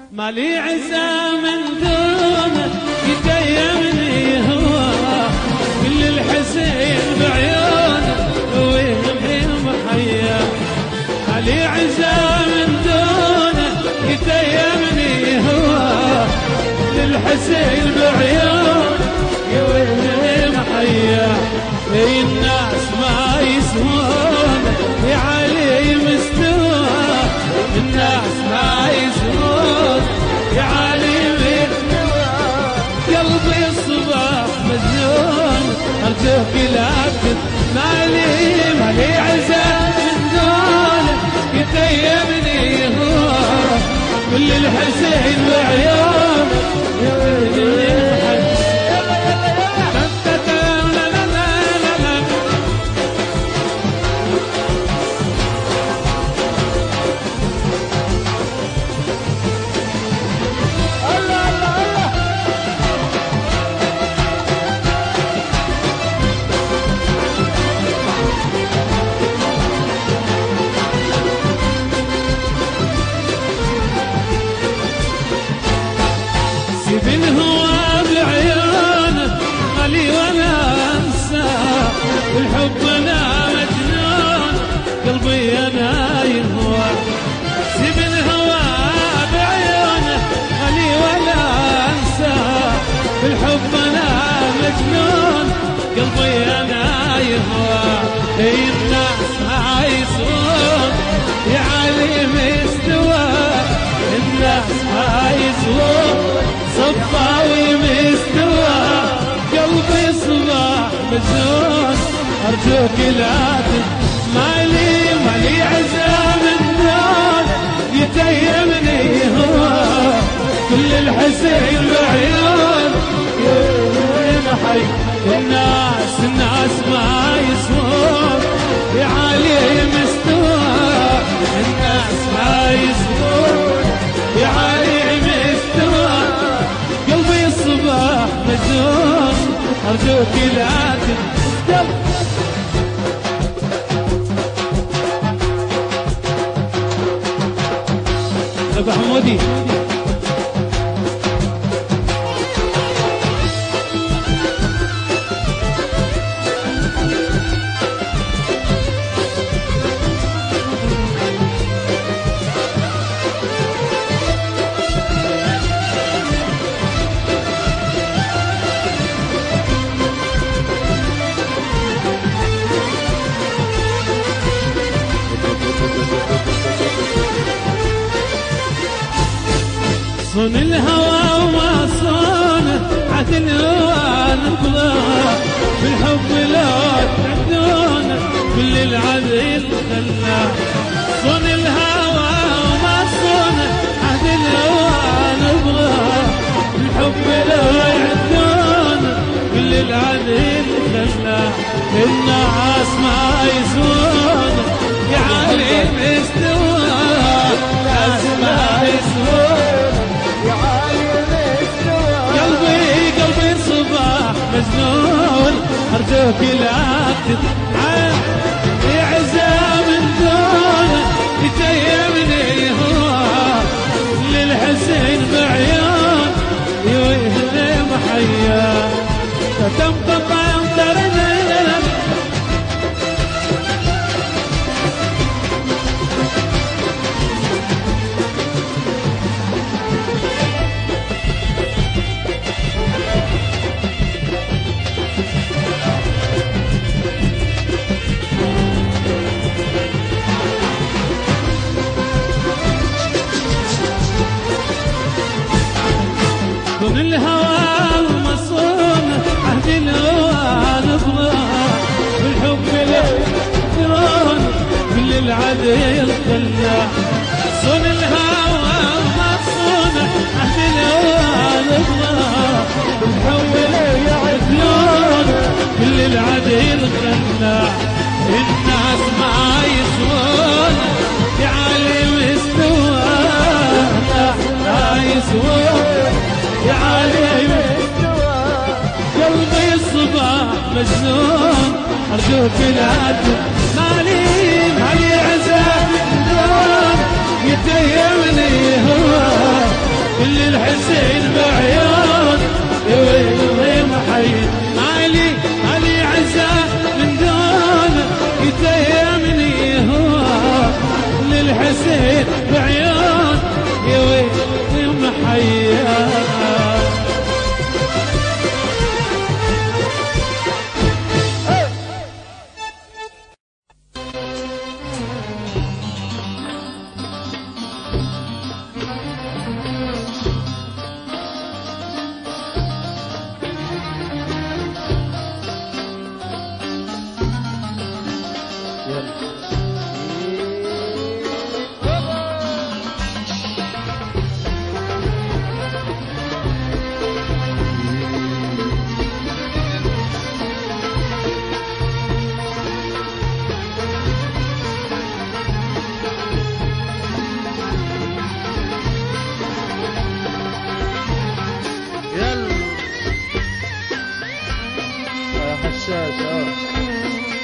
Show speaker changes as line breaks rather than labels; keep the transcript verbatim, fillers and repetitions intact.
مالي عزة من دونه يتيمني هو كل الحسين بعيونه ويهم محيا. مالي عزة من دونه يتيمني هو كل الحسين بعيونه ويهم محيا. الناس ما يسمون يا علي مستوى، الناس ما يسمون يا علي مستوى. قلبي الصباح مجنون ارجوك لا مالي مالي عزة من دونه يتيمني هو كل الحسين بعيونه يا ويلي. سيبن هو بعيونه علي وانا انسى، الحب انا مجنون قلبي انا يهوى. سيبن هو بعيونه علي وانا انسى، الحب انا مجنون قلبي انا يهوى. الناس ما يسوون يا علي مستوى، الناس ما يسوون صفاوي مستوى. قلبي صباح مجنون ارجوك لا مالي مالي عزة من دون يتيمني هو كل الحسين بعيون يا محي. الناس الناس ما يسمون يا علي مستوى، الناس ما يسمون يا علي مستوى. قلبي الصباح مجنون ارجوك لا تندم. ابو حمودي صون الهوى وما صونه عهد الهوى نقضى بالحب لو تعدونه كل العدل خلاه. صون الهوى وما صونه عهد الهوى نبغى بالحب لو يعدونه كل العدل خلاه. الناس ما يسوون يا علي مستوى، الناس ما يسوون يا علي مستوى. قلبي قلبي صباح مجنون ارجوك لا تتعب. يا عزة من دونه يتيمني هو للحسين بعيون يوهل محيا. تمطم يمطرنا كن الهوى المصون عهد الهوى نبغى بالحب للدرون كل العدل خلاه. صون الهوى المصون عهد الهوى نبغى بالحب للدرون كل العدل خلاه. الناس ما يسوون يا علي مستوى، ما يسوون يا علي مستوى. قلبي الصباح مجنون ارجوك لا مالي مالي عزة من دون يتيمني هو للحسين بعيون يا محيي علي علي عزة من دونه يتيمني هو للحسين بعيون يا ويل يا محيي
حساس اه